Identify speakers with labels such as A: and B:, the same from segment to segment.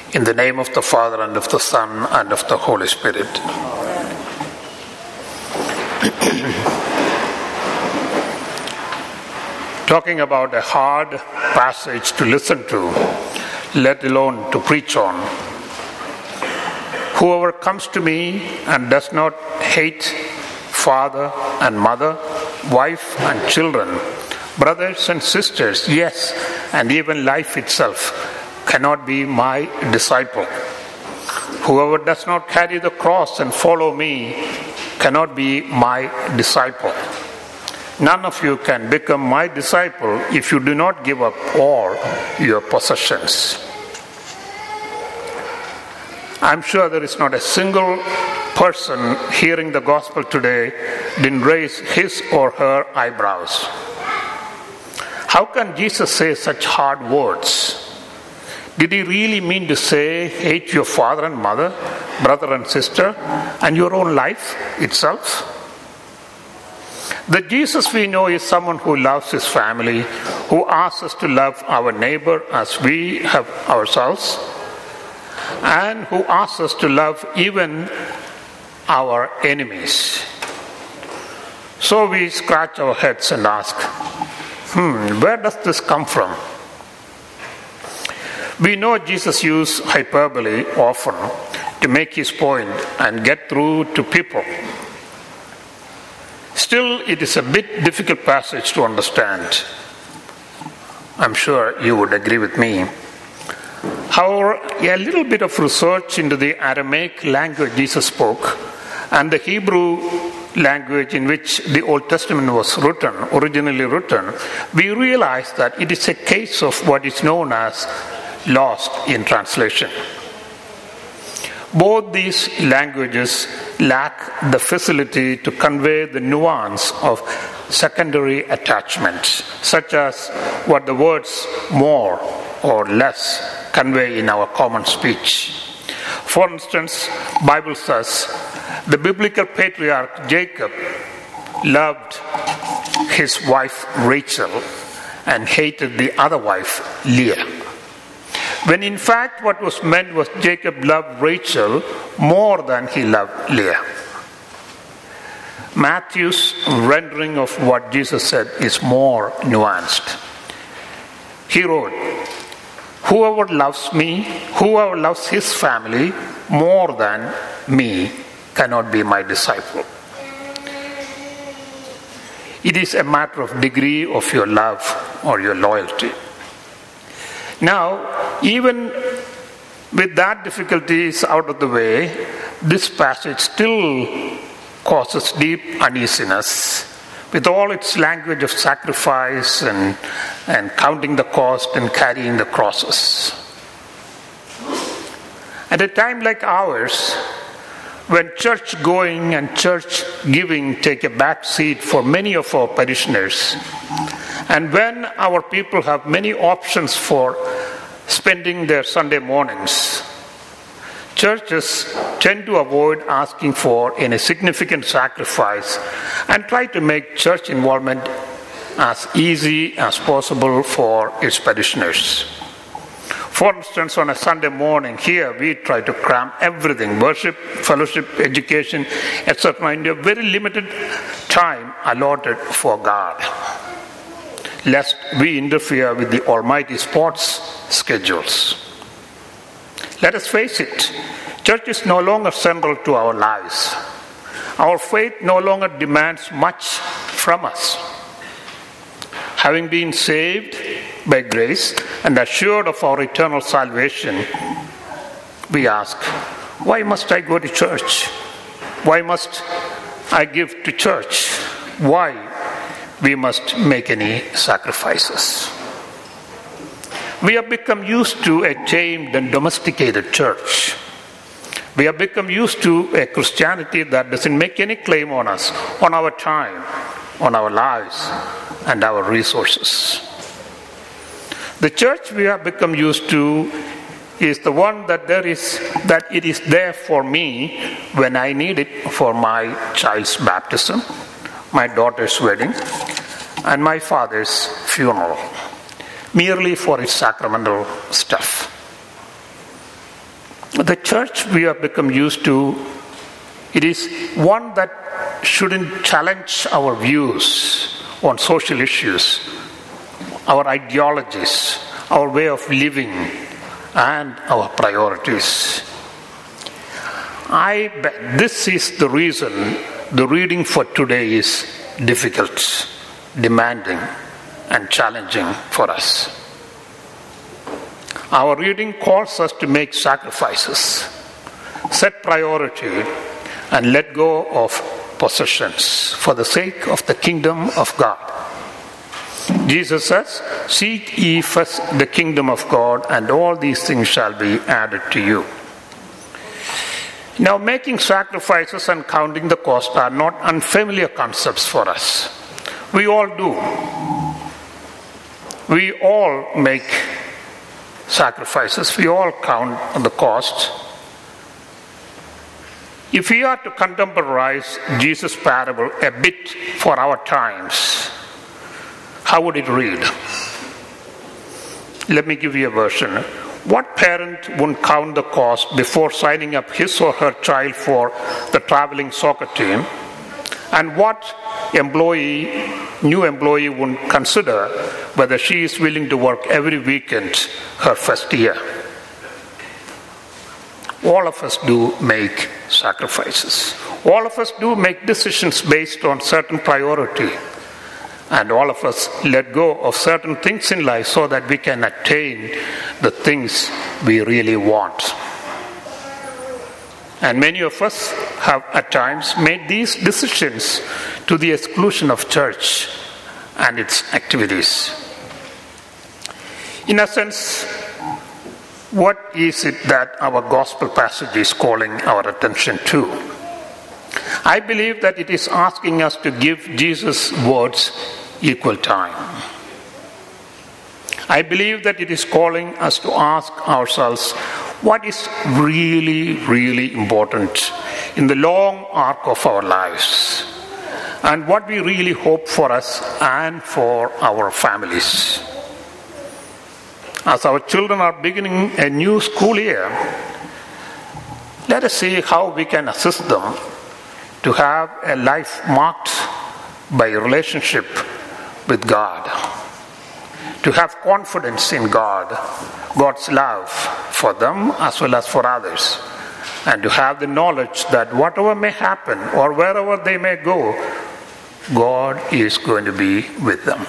A: In the name of the Father, and of the Son, and of the Holy Spirit. Talking about a hard passage to listen to, let alone to preach on. Whoever comes to me and does not hate father and mother, wife and children, brothers and sisters, yes, and even life itself, cannot be my disciple. Whoever does not carry the cross and follow me cannot be my disciple. None of you can become my disciple if you do not give up all your possessions. I'm sure there is not a single person hearing the gospel today didn't raise his or her eyebrows. How can Jesus say such hard words? Did he really mean to say, hate your father and mother, brother and sister, and your own life itself? The Jesus we know is someone who loves his family, who asks us to love our neighbor as we have ourselves, and who asks us to love even our enemies. So we scratch our heads and ask, where does this come from? We know Jesus used hyperbole often to make his point and get through to people. Still, it is a bit difficult passage to understand. I'm sure you would agree with me. However, a little bit of research into the Aramaic language Jesus spoke and the Hebrew language in which the Old Testament was originally written, we realize that it is a case of what is known as lost in translation. Both these languages lack the facility to convey the nuance of secondary attachments, such as what the words more or less convey in our common speech. For instance, Bible says the biblical patriarch Jacob loved his wife Rachel and hated the other wife Leah. When in fact what was meant was Jacob loved Rachel more than he loved Leah. Matthew's rendering of what Jesus said is more nuanced. He wrote, whoever loves me, whoever loves his family more than me cannot be my disciple. It is a matter of degree of your love or your loyalty. Now, even with that difficulties out of the way, this passage still causes deep uneasiness with all its language of sacrifice and counting the cost and carrying the crosses. At a time like ours, when church going and church giving take a back seat for many of our parishioners, and when our people have many options for spending their Sunday mornings, churches tend to avoid asking for any significant sacrifice and try to make church involvement as easy as possible for its parishioners. For instance, on a Sunday morning here, we try to cram everything, worship, fellowship, education, etc., into a very limited time allotted for God, lest we interfere with the Almighty sports schedules. Let us face it, church is no longer central to our lives. Our faith no longer demands much from us. Having been saved by grace and assured of our eternal salvation, we ask, why must I go to church? Why must I give to church? Why we must make any sacrifices? We have become used to a tamed and domesticated church. We have become used to a Christianity that doesn't make any claim on us, on our time, on our lives, and our resources. The church we have become used to is the one that it is there for me when I need it for my child's baptism, my daughter's wedding, and my father's funeral, merely for its sacramental stuff. The church we have become used to, it is one that shouldn't challenge our views on social issues, our ideologies, our way of living, and our priorities. I bet this is the reason the reading for today is difficult, demanding, and challenging for us. Our reading calls us to make sacrifices, set priority, and let go of possessions for the sake of the kingdom of God. Jesus says, "Seek ye first the kingdom of God, and all these things shall be added to you." Now, making sacrifices and counting the cost are not unfamiliar concepts for us. We all do. We all make sacrifices. We all count the cost. If we are to contemporize Jesus' parable a bit for our times, how would it read? Let me give you a version. What parent wouldn't count the cost before signing up his or her child for the traveling soccer team? And what new employee wouldn't consider whether she is willing to work every weekend her first year? All of us do make sacrifices. All of us do make decisions based on certain priority. And all of us let go of certain things in life so that we can attain the things we really want. And many of us have at times made these decisions to the exclusion of church and its activities. In a sense, what is it that our gospel passage is calling our attention to? I believe that it is asking us to give Jesus' words equal time. I believe that it is calling us to ask ourselves what is really, really important in the long arc of our lives, and what we really hope for us and for our families. As our children are beginning a new school year, let us see how we can assist them to have a life marked by a relationship with God, to have confidence in God, God's love for them as well as for others, and to have the knowledge that whatever may happen or wherever they may go, God is going to be with them.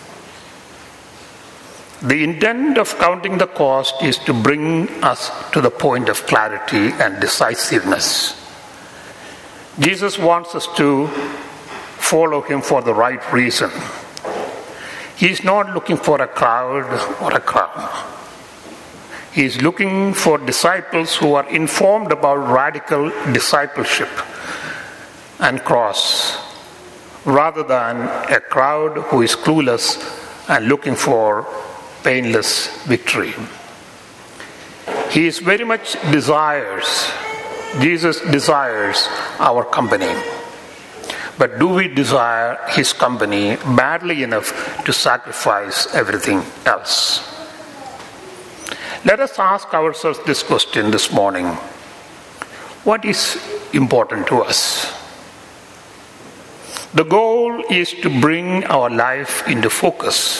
A: The intent of counting the cost is to bring us to the point of clarity and decisiveness. Jesus wants us to follow him for the right reason. He's not looking for a crowd or a crown. He's looking for disciples who are informed about radical discipleship and cross, rather than a crowd who is clueless and looking for painless victory. He is very much Jesus desires our company. But do we desire his company badly enough to sacrifice everything else? Let us ask ourselves this question this morning. What is important to us? The goal is to bring our life into focus.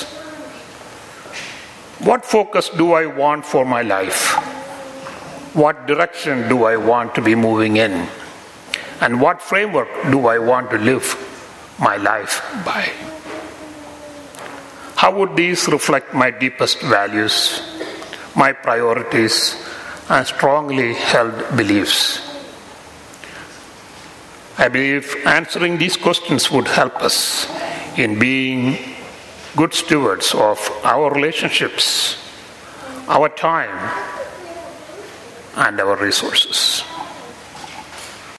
A: What focus do I want for my life? What direction do I want to be moving in? And what framework do I want to live my life by? How would these reflect my deepest values, my priorities, and strongly held beliefs? I believe answering these questions would help us in being good stewards of our relationships, our time, and our resources.